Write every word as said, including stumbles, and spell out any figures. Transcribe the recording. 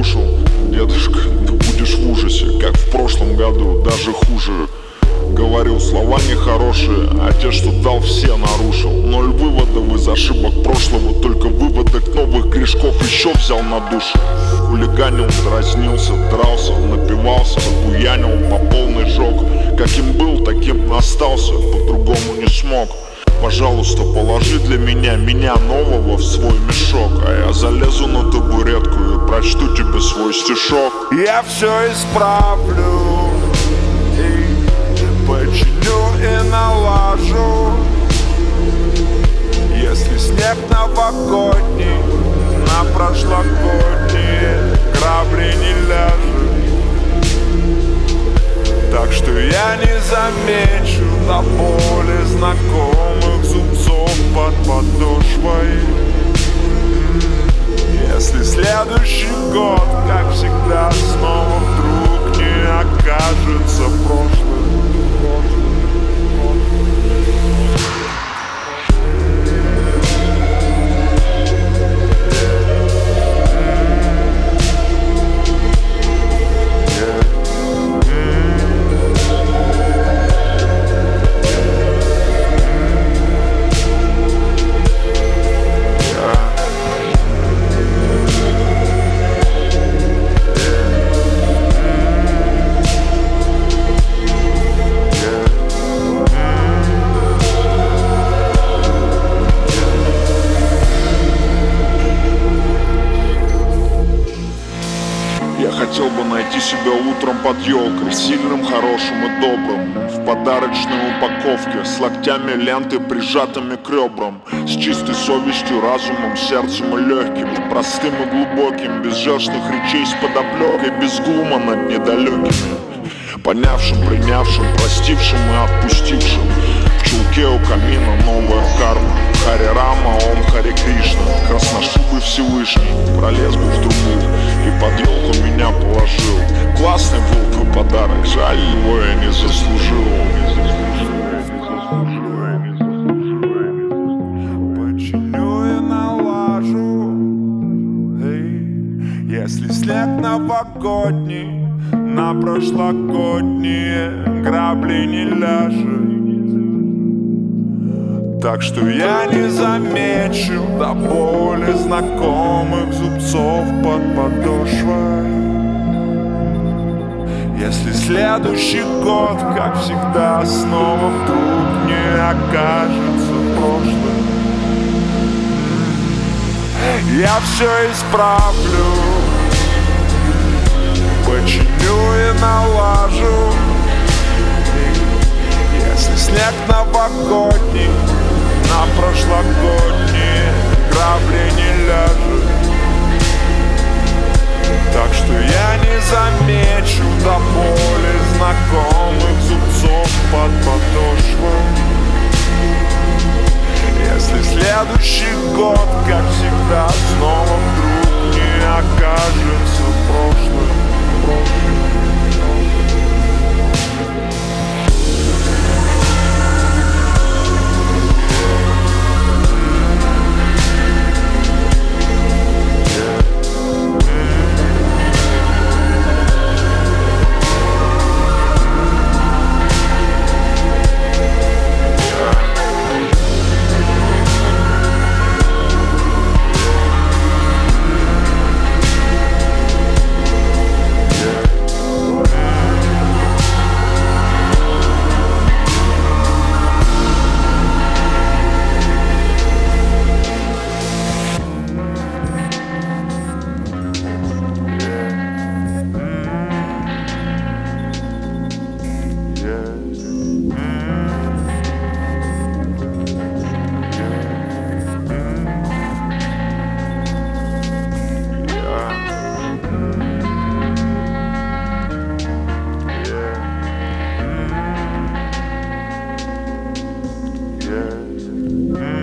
нарушил. Дедушка, ты будешь в ужасе, как в прошлом году, даже хуже. Говорил слова нехорошие, а те, что дал, все нарушил. Ноль выводов из ошибок прошлого, только выводок новых грешков еще взял на душу. Хулиганил, дразнился, дрался, напивался, буянил по полный жог. Каким был, таким остался, по-другому не смог. Пожалуйста, положи для меня, меня нового в свой мешок. А я залезу на табуретку и прочту тебе свой стишок. Я все исправлю и починю и налажу. Если снег новогодний на прошлогодние грабли не ляжет, так что я не замечу до боли знакомых зубцов под подошвой. Если следующий год, как всегда, снова вдруг не окажется прошлым. Хотел бы найти себя утром под елкой, сильным, хорошим и добрым, в подарочной упаковке, с локтями ленты, прижатыми к ребрам, с чистой совестью, разумом, сердцем и легкими, простым и глубоким, без жестных речей с подоплекой, без глума над недалекими, понявшим, принявшим, простившим и отпустившим. В чулке у камина новая карма, Харе Рама, Ом Харе Кришна. Красношубый Всевышний пролез бы в трубу и под елку меня положил. Классный был твой подарок, жаль, его я не заслужил. Починю и налажу, эй, если снег новогодний на прошлогодние грабли не ляжет, так что я не замечу до боли знакомых зубцов под подошвой. Если следующий год, как всегда, снова вдруг не окажется прошлым, я все исправлю, починю и налажу. Если снег новогодний на прошлогодние грабли не ляжет, так что я не замечу до боли знакомых зубцов под подошвой. Если следующий год, как всегда, снова вдруг не окажется прошлым, прошлым. Yeah.